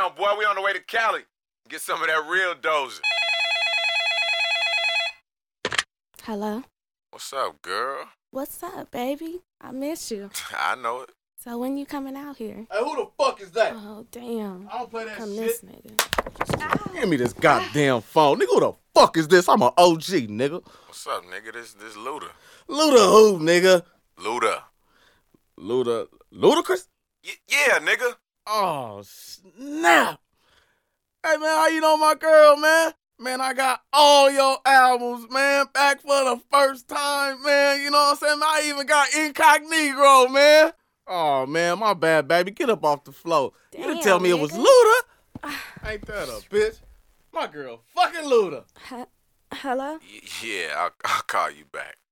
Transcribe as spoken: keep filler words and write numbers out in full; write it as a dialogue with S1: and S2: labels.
S1: down, boy. We on the way to Cali. Get some of that real Doja.
S2: Hello?
S1: What's up, girl?
S2: What's up, baby? I miss you.
S1: I know it.
S2: So when you coming out here?
S3: Hey, who the fuck is that?
S2: Oh, damn.
S3: I don't play that
S2: Come
S3: shit.
S2: this nigga.
S3: Give me this goddamn phone. Nigga, who the fuck is this? I'm an O G, nigga.
S1: What's up, nigga? This this Luda.
S3: Luda who, nigga?
S1: Luda.
S3: Luda. Ludacris?
S1: Y- yeah, nigga.
S3: Oh, snap. Hey, man, how you know my girl, man? Man, I got all your albums, man, back for the first time, man. You know what I'm saying? I even got Incognito, man. Oh, man, my bad, baby. Get up off the floor.
S2: Damn,
S3: you didn't tell me
S2: nigga.
S3: it was Luda. Ain't that a bitch? My girl fucking Luda.
S2: H- Hello?
S1: Y- yeah, I'll, I'll call you back.